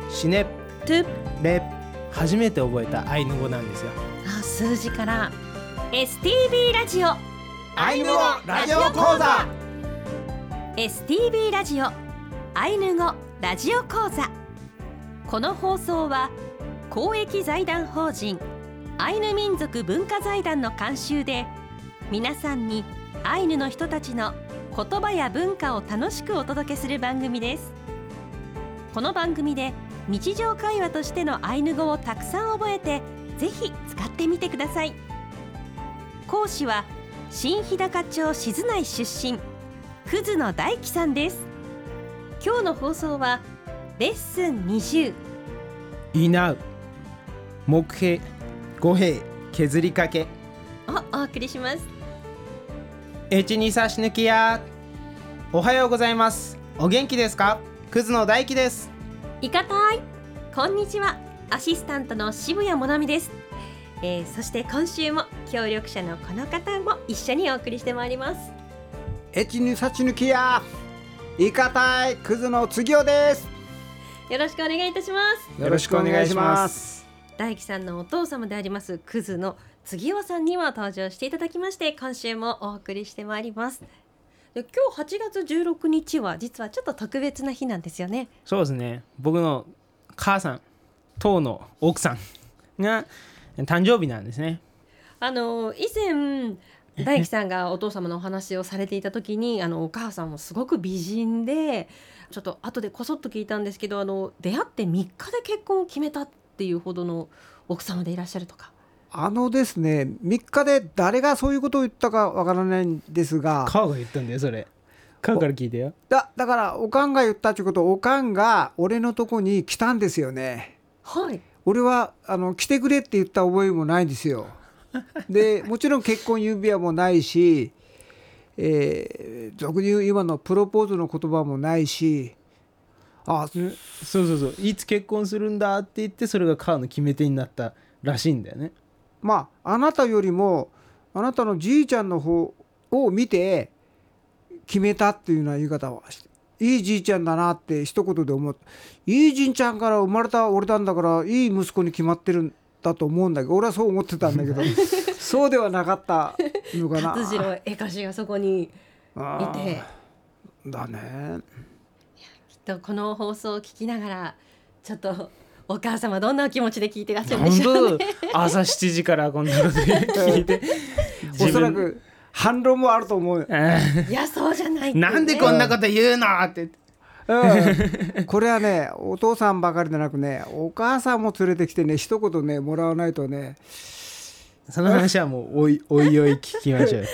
シネトゥレ初めて覚えたアイヌ語なんですよ。 数字から STB ラジオアイヌ語ラジオ講座。 STB ラジオアイヌ語ラジオ講座。この放送は公益財団法人アイヌ民族文化財団の監修で、皆さんにアイヌの人たちの言葉や文化を楽しくお届けする番組です。この番組で日常会話としてのアイヌ語をたくさん覚えて、ぜひ使ってみてください。講師は新日高町静内出身葛野大樹さんです。今日の放送はレッスン20、 いなう、木兵、五兵、削りかけをお送りします。 1、2差し抜きや。おはようございます。お元気ですか？葛野大樹です。 いかたい、こんにちは。アシスタントの渋谷もなみです。そして今週も協力者のこの方も一緒にお送りしてまいります。 1、2差し抜きや。いかたい、葛野次男です。 よろしくお願いいたします。 よろしくお願いします。 大樹さんのお父様であります葛野次男さんにも登場していただきまして、今週もお送りしてまいります。で、今日8月16日は実はちょっと特別な日なんですよね。 そうですね。僕の母さん、当の奥さんが誕生日なんですね。 以前大樹さんがお父様のお話をされていた時にお母さんもすごく美人で、ちょっと後でこそっと聞いたんですけど、出会って3日で結婚を決めたっていうほどの奥様でいらっしゃるとか。 ですね、3日で誰がそういうことを言ったかわからないんですが、 母が言ったんだよ。それ母から聞いてよ。 だからおかんが言ったってこと、おかんが俺のとこに来たんですよね。 はい。 俺は来てくれって言った覚えもないんですよ。でもちろん結婚指輪もないし、俗に言う今のプロポーズの言葉もないし、 そういつ結婚するんだって言って、それが母の決め手になったらしいんだよね。 あなたよりもあなたのじいちゃんの方を見て決めたっていうような言い方をして、いいじいちゃんだなって一言で思って、いいじいちゃんから生まれた俺なんだからいい息子に決まってるんだと思うんだけど、俺はそう思ってたんだけどそうではなかったのかな。 勝次郎絵歌師がそこにいてだね。 きっとこの放送を聞きながら、ちょっとお母様どんなお気持ちで聞いてらっしゃるんでしょうね。 朝7時からこんなこと聞いておそらく反論もあると思う。 いや、そうじゃないって、ね、 なんでこんなこと言うのってこれはね、お父さんばかりでなくね、お母さんも連れてきてね、一言ねもらわないとね。 その話はもうおいおい聞きましょう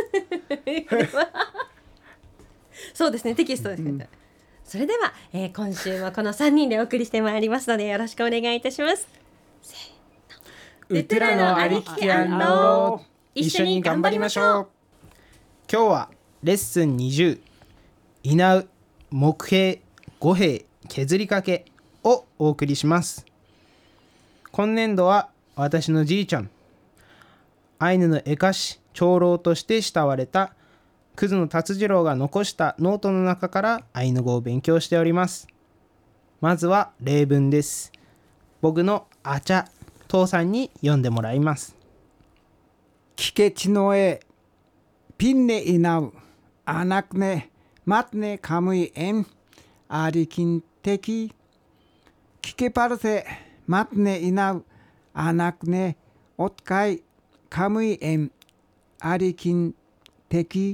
そうですね、テキストですね、それでは、今週もこの3人でお送りしてまいりますので、よろしくお願いいたします。せーの、 ウトゥラのありききアンロー、一緒に頑張りましょう。今日はレッスン20、いなう、木兵、五兵、削りかけをお送りします。今年度は私のじいちゃん、アイヌの絵歌師長老として慕われた葛野達次郎が残したノートの中からアイヌ語を勉強しております。まずは例文です。僕のあちゃ父さんに読んでもらいます。 キケチノエピンネイナウアナクネマトネカムイエンアリキンテキキケパルセマトネイナウアナクネオトカイカムイエンアリキンテキ。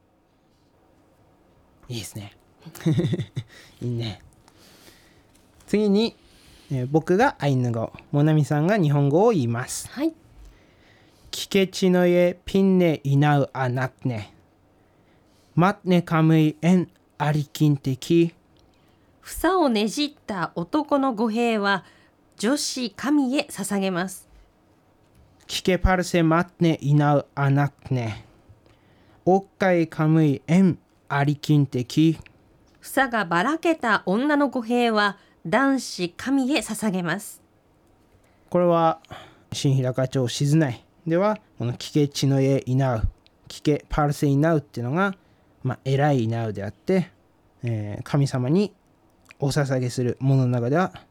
いいですねいいね。次に、僕がアイヌ語、モナミさんが日本語を言います。 はい。 キケチノエピンネイナウアナクネマトネカムイエンアリキンテキ。 房をねじった男の語弊は女子神へ捧げます。 キケパルセマトネイナウアナクネオッカイカムイエンアリキンテキ。 房がばらけた女の語弊は男子神へ捧げます。 これは新日高町静内では、このキケチノエイナウ、キケパルセイナウっていうのが、偉いイナウであって、神様にお捧げするものの中では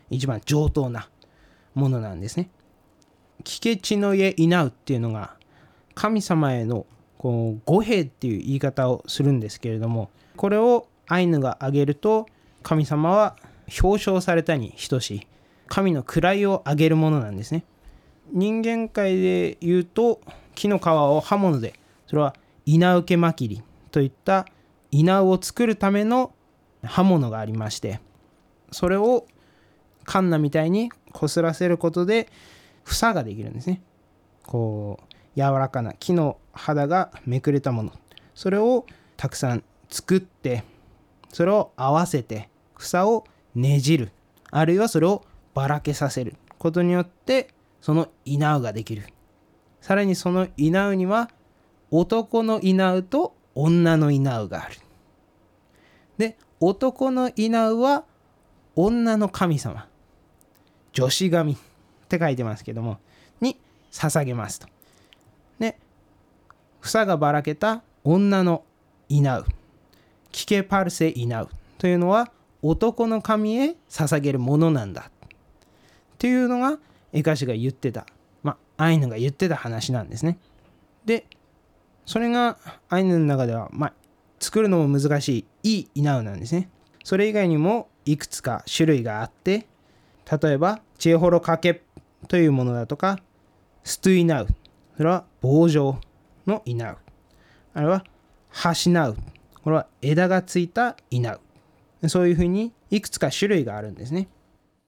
一番上等なものなんですね。キケチノエイナウっていうのが神様へのこう御幣っていう言い方をするんですけれども、これをアイヌがあげると神様は表彰されたに等しい神の位を上げるものなんですね。人間界で言うと木の皮を刃物で、それは稲受けまきりといった稲を作るための刃物がありまして、それをカンナみたいにこすらせることで房ができるんですね。こう柔らかな木の肌がめくれたもの、それをたくさん作って、それを合わせて房をねじる、あるいはそれをばらけさせることによってその稲ができる。さらにその稲には男の稲と女の稲がある。で、男の稲は女の神様、女子神って書いてますけどもに捧げますと。で、房がばらけた女の稲キケパルセイナウというのは男の神へ捧げるものなんだっていうのがエカシが言ってた、アイヌが言ってた話なんですね。で、それがアイヌの中では、作るのも難しいいいイナウなんですね。それ以外にもいくつか種類があって、例えばチエホロカケというものだとか、ストゥイナウ、それは棒状のイナウ、あるいはハシナウ、これは枝がついたイナウ、そういうふうにいくつか種類があるんですね。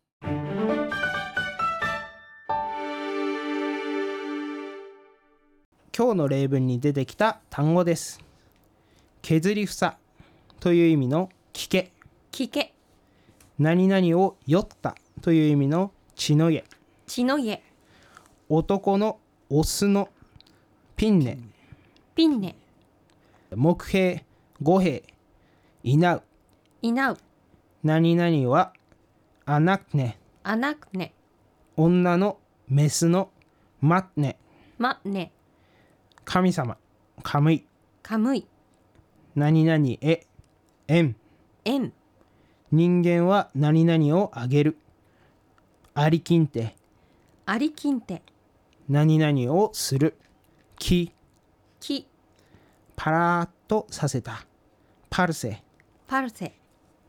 今日の例文に出てきた単語です。削り房という意味の聞け、 聞け、 何々を酔ったという意味の血の家、 血の家、 男のオスのピンネ、 ピンネ、 木兵、五兵、イナウ、 イナウ、 何々はアナクネ、 アナクネ、 女のメスのマッネ、 マネ、 神様、カムイ、 カムイ、 何々へ、エン、 エン、 人間は何々をあげる、アリキンテ、 アリキンテ、 何々をする、キ、 キ、 パラーっとさせた、パルセ。 パルセ。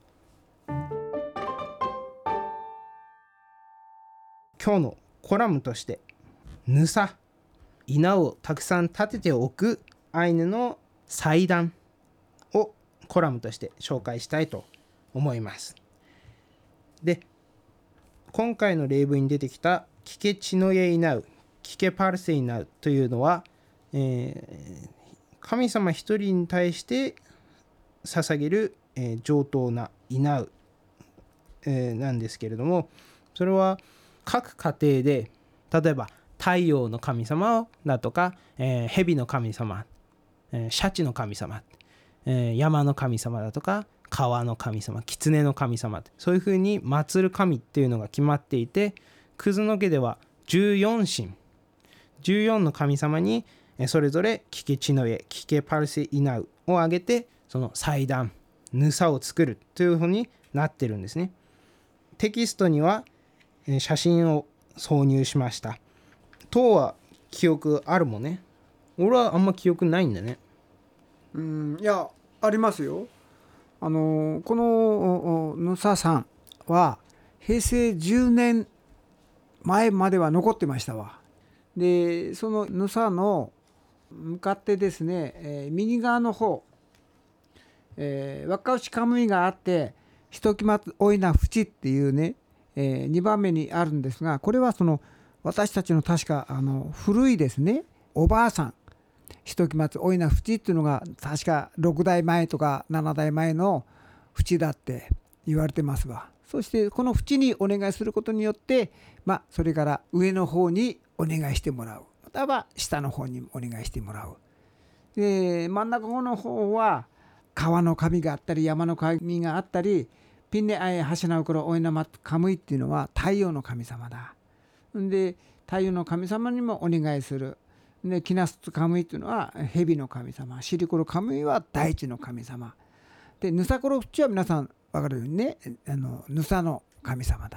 今日のコラムとして、ヌサ、稲をたくさん立てておくアイヌの祭壇をコラムとして紹介したいと思います。で、今回の例文に出てきたキケチノエイナウ、キケパルセイナウというのは、神様一人に対して捧げる、上等な稲ウ、なんですけれども、それは各家庭で、例えば太陽の神様だとか、蛇の神様、シャチの神様、山の神様だとか川の神様、狐の神様、そういうふうに祀る神っていうのが決まっていて、クズの家では14神、14の神様にそれぞれキケチノエ、キケパルセイナウをあげて、その祭壇、ヌサを作るというふうになってるんですね。テキストには写真を挿入しました。当は記憶あるもんね。俺はあんま記憶ないんだね。 いや、ありますよ。このヌサさんは平成10年前までは残ってましたわ。で、そのヌサの向かってですね、右側の方、若牛カムイがあってひときまつおいなふちっていうね、2番目にあるんですが、これはその私たちの確か古いですね、おばあさんひときまつおいなふちっていうのが確か6代前とか7代前のふちだって言われてますわ。そしてこのふちにお願いすることによって、それから上の方にお願いしてもらう、または下の方にお願いしてもらう。で、真ん中の方は川の神があったり山の神があったり、ピンネアイハシナウクロオイナマカムイっていうのは太陽の神様だ。で、太陽の神様にもお願いする。で、キナスツカムイっていうのは蛇の神様、シリコロカムイは大地の神様で、ヌサコロフチは皆さん分かるようにね、ヌサの神様だ。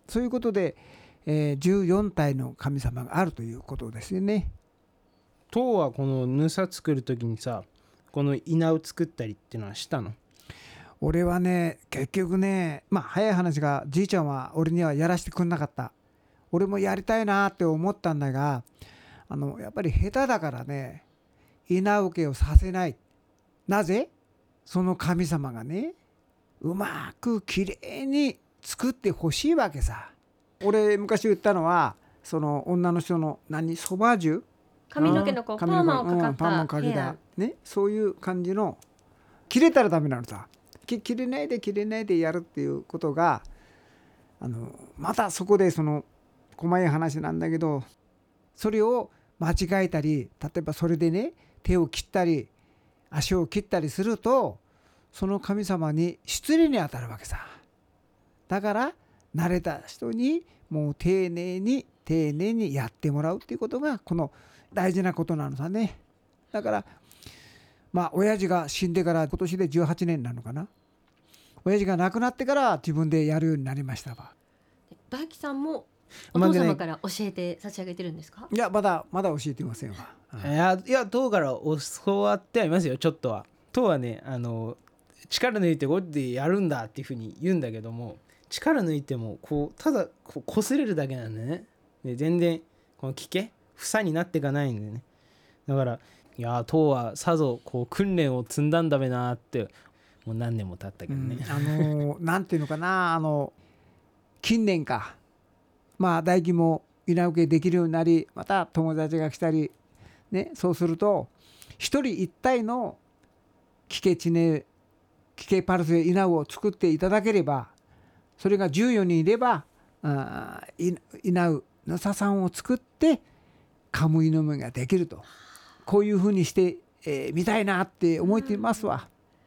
そういうことで、14体の神様があるということですよね。 唐はこのヌサ作る時にさ、この稲を作ったりっていうのはしたの？ 俺はね結局ね、早い話がじいちゃんは俺にはやらせてくんなかった。俺もやりたいなって思ったんだが、やっぱり下手だからね、稲受けをさせない。なぜ？その神様がね、うまくきれいに作ってほしいわけさ。俺昔言ったのは、その女の人のソバージュ、 髪の毛のパーマをかかったパーマをかけた、ね、そういう感じの切れたらダメなのさ。切れないでやるっていうことが、またそこでその細い話なんだけど、それを間違えたり、例えばそれでね手を切ったり足を切ったりすると、その神様に失礼に当たるわけさ。だから慣れた人にもう丁寧にやってもらうっていうことがこの大事なことなのさね。だから親父が死んでから今年で18年なのかな。親父が亡くなってから自分でやるようになりましたわ。 大樹さんもお父様から教えて差し上げてるんですか？ いやまだ教えてませんわ。 いや唐から教わってはいますよ、ちょっとは。唐はね、力抜いてこうやってやるんだっていうふうに言うんだけども、力抜いてもただ擦れるだけなんでね。で全然この房になっていかないんでね。だからいや唐はさぞ訓練を積んだんだべなって、もう何年も経ったけどね。 なんていうのかな、近年か、大樹も稲受けできるようになり、また友達が来たりね、そうすると一人一体のキケパルス稲を作っていただければ、それが14人いれば稲のささんを作ってカムイの目ができると、こういうふうにして、みたいなって思っていますわ。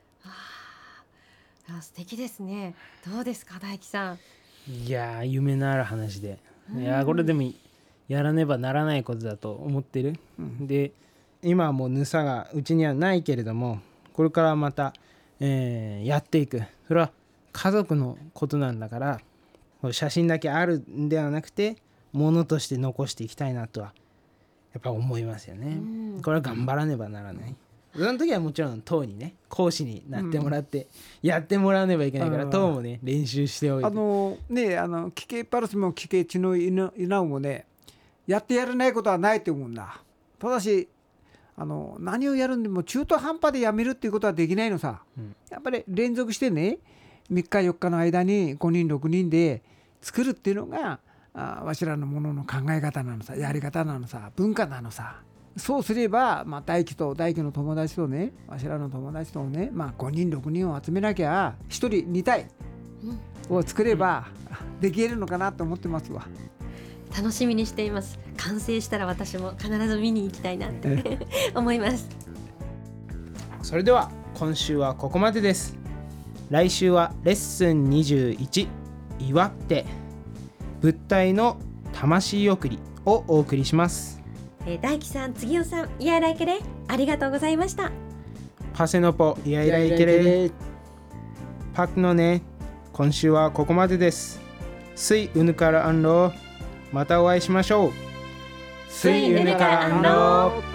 素敵ですね。どうですか大樹さん？ いや夢のある話で、いやこれでもやらねばならないことだと思ってる、で今はもうヌサがうちにはないけれども、これからまた、やっていく。それは家族のことなんだから、写真だけあるんではなくてものとして残していきたいなとはやっぱ思いますよね。これは頑張らねばならない。その時はもちろん唐にね講師になってもらってやってもらわねばいけないから、唐もね練習しておいて、 キケパルスもキケチノイナウもねやってやれないことはないと思うんだ。ただし何をやるんでも中途半端でやめるっていうことはできないのさ、やっぱり連続してね3日4日の間に5人6人で作るっていうのがわしらのものの考え方なのさ、やり方なのさ、文化なのさ。そうすれば、大樹の友達とね、わしらの友達とね、5人6人を集めなきゃ1人2体を作ればできるのかなと思ってますわ。 楽しみにしています。完成したら私も必ず見に行きたいなって思います。 それでは今週はここまでです。来週はレッスン21、祝って物体の魂送りをお送りします。 大樹さん、次尾さん、イヤライケレありがとうございました。 パセノポイヤイライケレパクのね、今週はここまでです。スイウヌカラアンロー、またお会いしましょう。 スイウヌカラアンロー。